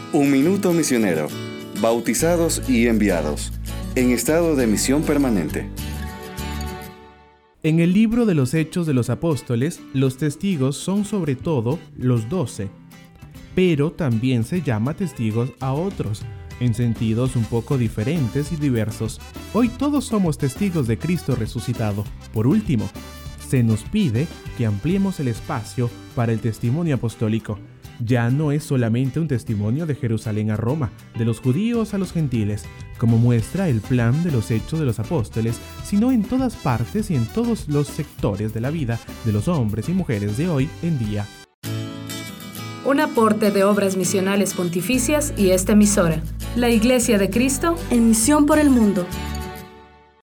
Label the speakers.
Speaker 1: Un minuto misionero. Bautizados y enviados. En estado de misión permanente.
Speaker 2: En el libro de los Hechos de los Apóstoles, los testigos son sobre todo los 12, pero también se llama testigos a otros, en sentidos un poco diferentes y diversos. Hoy todos somos testigos de Cristo resucitado. Por último, se nos pide que ampliemos el espacio para el testimonio apostólico. Ya no es solamente un testimonio de Jerusalén a Roma, de los judíos a los gentiles, como muestra el plan de los Hechos de los Apóstoles, sino en todas partes y en todos los sectores de la vida de los hombres y mujeres de hoy en día.
Speaker 3: Un aporte de Obras Misionales Pontificias y esta emisora, la Iglesia de Cristo,
Speaker 4: en misión por el mundo.